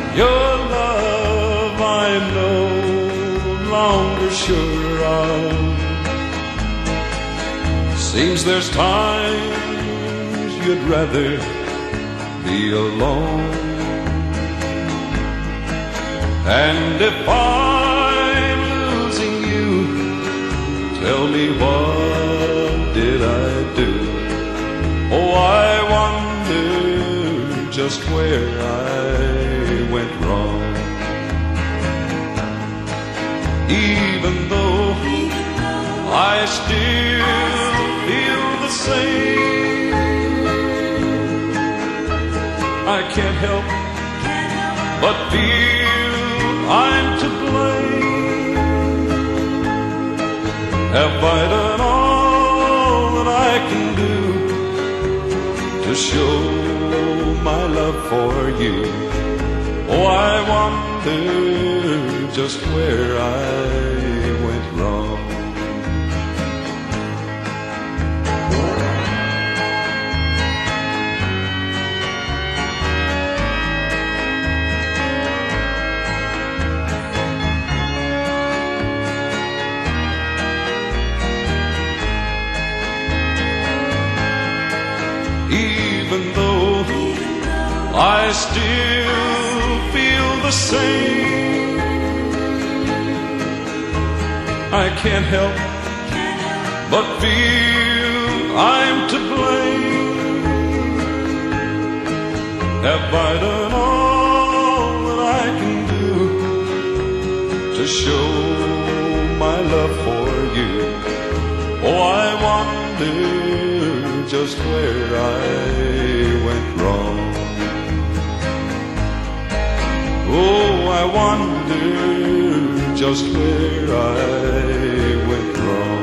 Your love I'm no longer sure of. Seems there's times you'd rather be alone. And if I'm losing you, tell me what did I do? Oh, I wonder just where I went wrong. Even though I still feel the same, I can't help but feel I'm to blame. Have I done all that I can do to show my love for you? Oh, I wonder just where I went wrong. Even though I still feel the same, I can't help but feel I'm to blame. Have I done all that I can do to show my love for you? Oh, I wonder just where I went wrong. Oh, I wonder just where I went wrong.